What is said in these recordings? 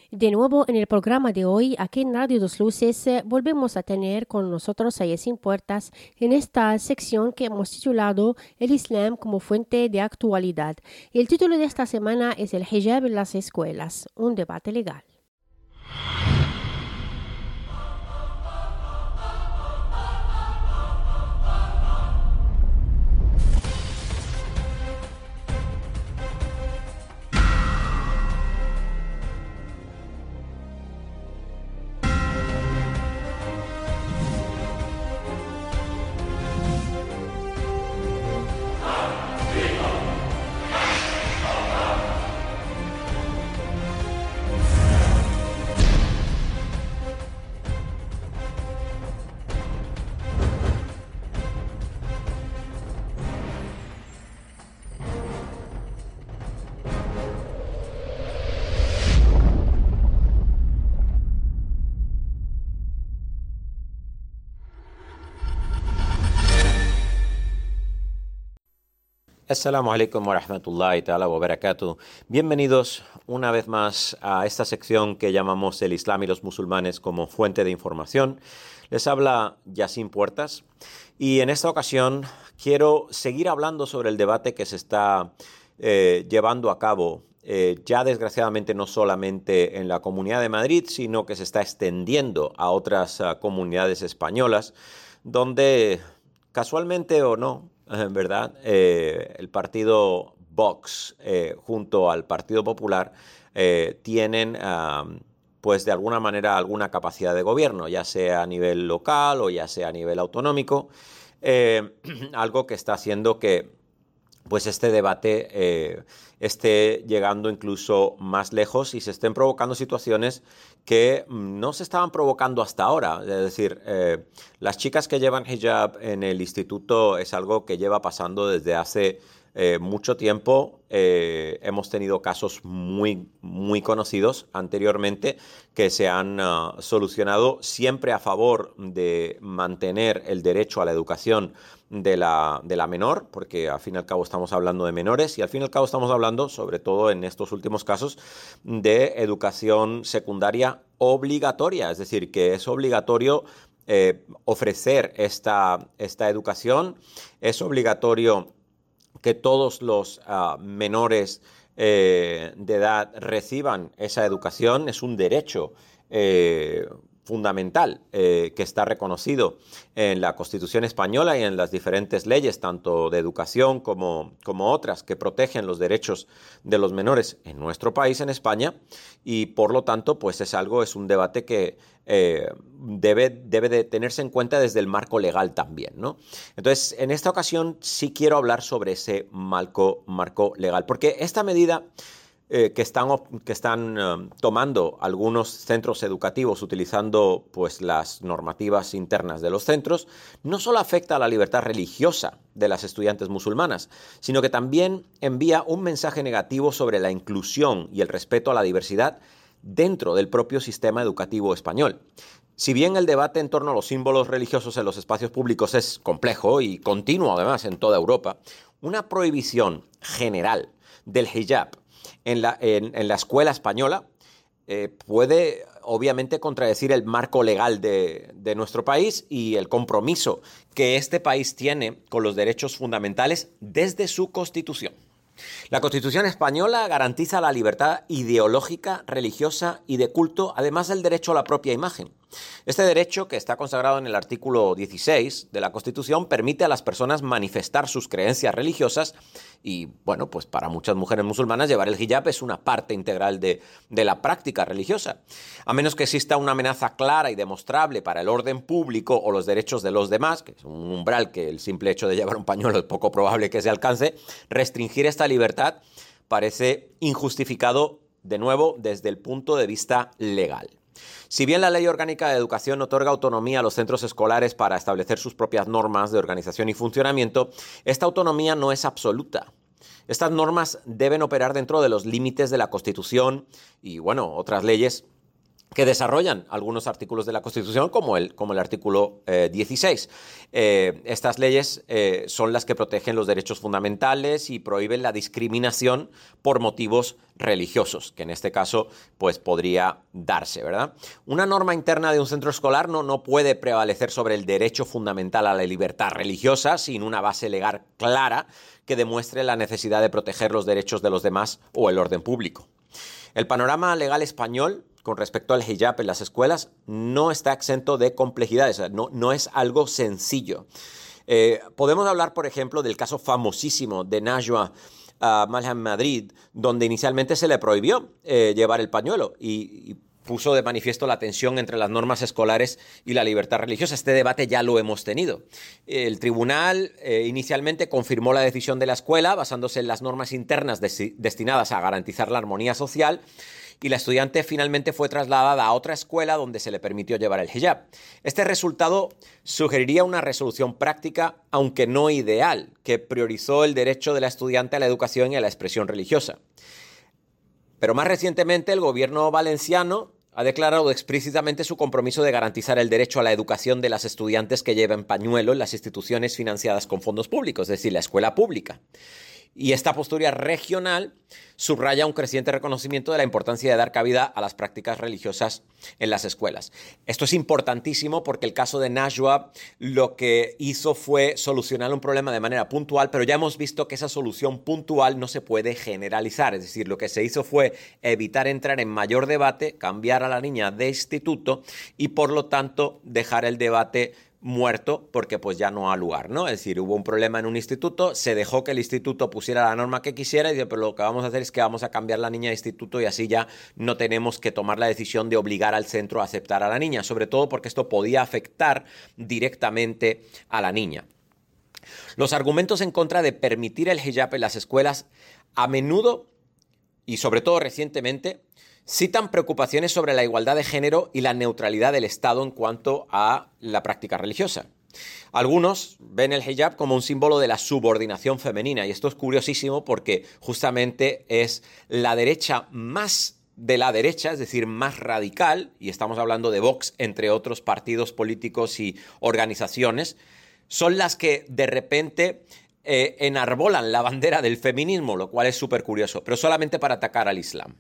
De nuevo en el programa de hoy, aquí en Radio Dos Luces, volvemos a tener con nosotros a Yacine Puertas en esta sección que hemos titulado El Islam como fuente de actualidad. El título de esta semana es El hijab en las escuelas, un debate legal. Assalamu alaikum wa rahmatullahi ta'ala wa barakatuh. Bienvenidos una vez más a esta sección que llamamos El Islam y los musulmanes como fuente de información. Les habla Yacine Puertas y en esta ocasión quiero seguir hablando sobre el debate que se está llevando a cabo ya desgraciadamente no solamente en la Comunidad de Madrid, sino que se está extendiendo a otras comunidades españolas donde casualmente o no, ¿verdad? El partido Vox junto al Partido Popular tienen pues de alguna manera alguna capacidad de gobierno, ya sea a nivel local o ya sea a nivel autonómico, algo que está haciendo que pues este debate esté llegando incluso más lejos y se estén provocando situaciones que no se estaban provocando hasta ahora. Es decir, las chicas que llevan hijab en el instituto es algo que lleva pasando desde hace mucho tiempo. Hemos tenido casos muy conocidos anteriormente que se han solucionado siempre a favor de mantener el derecho a la educación de la menor, porque al fin y al cabo estamos hablando de menores y al fin y al cabo estamos hablando, sobre todo en estos últimos casos, de educación secundaria obligatoria, es decir, que es obligatorio ofrecer esta educación, es obligatorio que todos los menores de edad reciban esa educación, es un derecho fundamental que está reconocido en la Constitución española y en las diferentes leyes, tanto de educación como otras, que protegen los derechos de los menores en nuestro país, en España, y por lo tanto, pues es un debate que debe de tenerse en cuenta desde el marco legal también, ¿no? Entonces, en esta ocasión sí quiero hablar sobre ese marco legal, porque esta medida que están tomando algunos centros educativos utilizando pues las normativas internas de los centros, no solo afecta a la libertad religiosa de las estudiantes musulmanas, sino que también envía un mensaje negativo sobre la inclusión y el respeto a la diversidad dentro del propio sistema educativo español. Si bien el debate en torno a los símbolos religiosos en los espacios públicos es complejo y continuo además en toda Europa, una prohibición general del hijab en la escuela española puede obviamente contradecir el marco legal de nuestro país y el compromiso que este país tiene con los derechos fundamentales desde su Constitución. La Constitución española garantiza la libertad ideológica, religiosa y de culto, además del derecho a la propia imagen. Este derecho, que está consagrado en el artículo 16 de la Constitución, permite a las personas manifestar sus creencias religiosas y, bueno, pues para muchas mujeres musulmanas llevar el hijab es una parte integral de la práctica religiosa. A menos que exista una amenaza clara y demostrable para el orden público o los derechos de los demás, que es un umbral que el simple hecho de llevar un pañuelo es poco probable que se alcance, restringir esta libertad parece injustificado, de nuevo, desde el punto de vista legal. Si bien la Ley Orgánica de Educación otorga autonomía a los centros escolares para establecer sus propias normas de organización y funcionamiento, esta autonomía no es absoluta. Estas normas deben operar dentro de los límites de la Constitución y, bueno, otras leyes que desarrollan algunos artículos de la Constitución, como el artículo 16. Estas leyes son las que protegen los derechos fundamentales y prohíben la discriminación por motivos religiosos, que en este caso pues podría darse, ¿verdad? Una norma interna de un centro escolar no puede prevalecer sobre el derecho fundamental a la libertad religiosa sin una base legal clara que demuestre la necesidad de proteger los derechos de los demás o el orden público. El panorama legal español con respecto al hijab en las escuelas no está exento de complejidades, no es algo sencillo. Podemos hablar, por ejemplo, del caso famosísimo de Najwa Malham Madrid, donde inicialmente se le prohibió llevar el pañuelo y puso de manifiesto la tensión entre las normas escolares y la libertad religiosa. Este debate ya lo hemos tenido. El tribunal inicialmente confirmó la decisión de la escuela basándose en las normas internas destinadas a garantizar la armonía social, y la estudiante finalmente fue trasladada a otra escuela donde se le permitió llevar el hijab. Este resultado sugeriría una resolución práctica, aunque no ideal, que priorizó el derecho de la estudiante a la educación y a la expresión religiosa. Pero más recientemente el gobierno valenciano ha declarado explícitamente su compromiso de garantizar el derecho a la educación de las estudiantes que lleven pañuelo en las instituciones financiadas con fondos públicos, es decir, la escuela pública. Y esta postura regional subraya un creciente reconocimiento de la importancia de dar cabida a las prácticas religiosas en las escuelas. Esto es importantísimo porque el caso de Najwa lo que hizo fue solucionar un problema de manera puntual, pero ya hemos visto que esa solución puntual no se puede generalizar. Es decir, lo que se hizo fue evitar entrar en mayor debate, cambiar a la niña de instituto y, por lo tanto, dejar el debate muerto porque pues ya no ha lugar, ¿no? Es decir, hubo un problema en un instituto, se dejó que el instituto pusiera la norma que quisiera y dice, pero lo que vamos a hacer es que vamos a cambiar la niña de instituto y así ya no tenemos que tomar la decisión de obligar al centro a aceptar a la niña, sobre todo porque esto podía afectar directamente a la niña. Los argumentos en contra de permitir el hijab en las escuelas a menudo y sobre todo recientemente citan preocupaciones sobre la igualdad de género y la neutralidad del Estado en cuanto a la práctica religiosa. Algunos ven el hijab como un símbolo de la subordinación femenina y esto es curiosísimo porque justamente es la derecha más de la derecha, es decir, más radical, y estamos hablando de Vox, entre otros partidos políticos y organizaciones, son las que de repente enarbolan la bandera del feminismo, lo cual es súper curioso, pero solamente para atacar al Islam.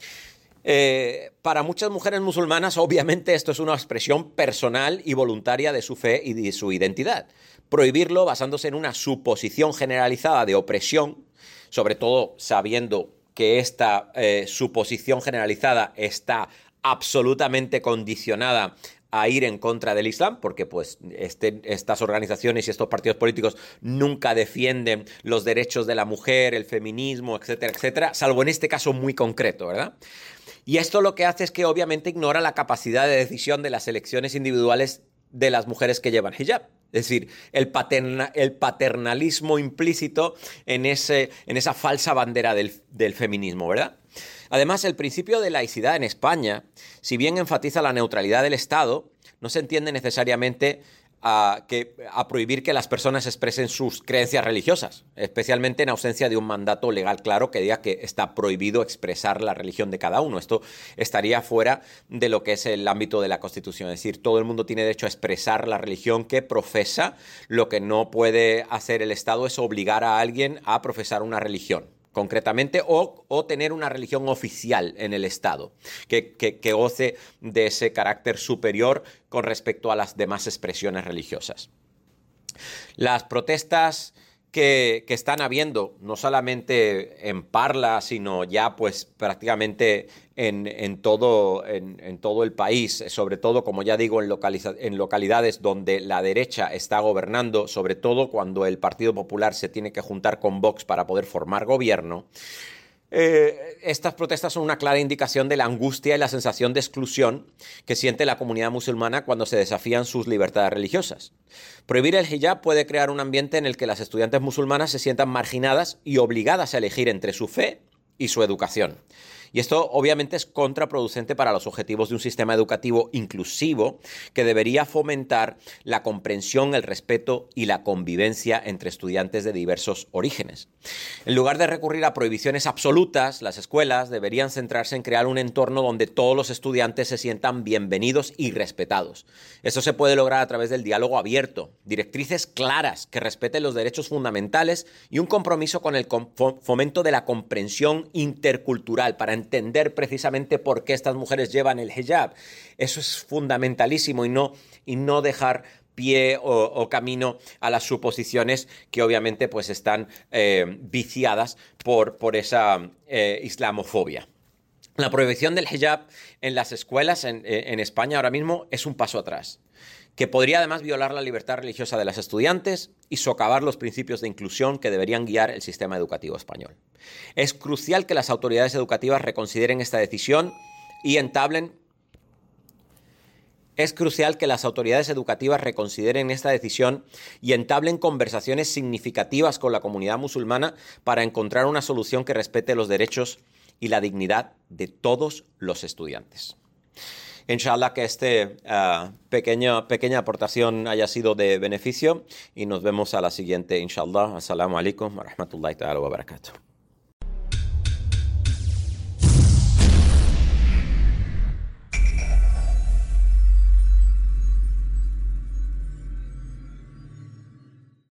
Para muchas mujeres musulmanas, obviamente, esto es una expresión personal y voluntaria de su fe y de su identidad. Prohibirlo basándose en una suposición generalizada de opresión, sobre todo sabiendo que esta suposición generalizada está absolutamente condicionada a ir en contra del Islam, porque pues estas organizaciones y estos partidos políticos nunca defienden los derechos de la mujer, el feminismo, etcétera, etcétera, salvo en este caso muy concreto, ¿verdad? Y esto lo que hace es que obviamente ignora la capacidad de decisión de las elecciones individuales de las mujeres que llevan hijab. Es decir, el paternalismo implícito en esa falsa bandera del feminismo, ¿verdad? Además, el principio de laicidad en España, si bien enfatiza la neutralidad del Estado, no se entiende necesariamente a prohibir que las personas expresen sus creencias religiosas, especialmente en ausencia de un mandato legal claro que diga que está prohibido expresar la religión de cada uno. Esto estaría fuera de lo que es el ámbito de la Constitución. Es decir, todo el mundo tiene derecho a expresar la religión que profesa. Lo que no puede hacer el Estado es obligar a alguien a profesar una religión concretamente, o tener una religión oficial en el Estado, que goce de ese carácter superior con respecto a las demás expresiones religiosas. Las protestas que están habiendo, no solamente en Parla, sino ya pues prácticamente en todo el país, sobre todo, como ya digo, en localidades donde la derecha está gobernando, sobre todo cuando el Partido Popular se tiene que juntar con Vox para poder formar gobierno. Estas protestas son una clara indicación de la angustia y la sensación de exclusión que siente la comunidad musulmana cuando se desafían sus libertades religiosas. Prohibir el hijab puede crear un ambiente en el que las estudiantes musulmanas se sientan marginadas y obligadas a elegir entre su fe y su educación. Y esto obviamente es contraproducente para los objetivos de un sistema educativo inclusivo que debería fomentar la comprensión, el respeto y la convivencia entre estudiantes de diversos orígenes. En lugar de recurrir a prohibiciones absolutas, las escuelas deberían centrarse en crear un entorno donde todos los estudiantes se sientan bienvenidos y respetados. Esto se puede lograr a través del diálogo abierto, directrices claras que respeten los derechos fundamentales y un compromiso con el fomento de la comprensión intercultural para entender precisamente por qué estas mujeres llevan el hijab. Eso es fundamentalísimo y no dejar pie o camino a las suposiciones que obviamente pues están viciadas por esa islamofobia. La prohibición del hijab en las escuelas en España ahora mismo es un paso atrás, que podría además violar la libertad religiosa de las estudiantes y socavar los principios de inclusión que deberían guiar el sistema educativo español. Es crucial que las autoridades educativas reconsideren esta decisión y entablen conversaciones significativas con la comunidad musulmana para encontrar una solución que respete los derechos y la dignidad de todos los estudiantes. Inshallah que esta pequeña aportación haya sido de beneficio y nos vemos a la siguiente, inshallah. Assalamu alaikum wa rahmatullahi ta'ala wa barakatuh.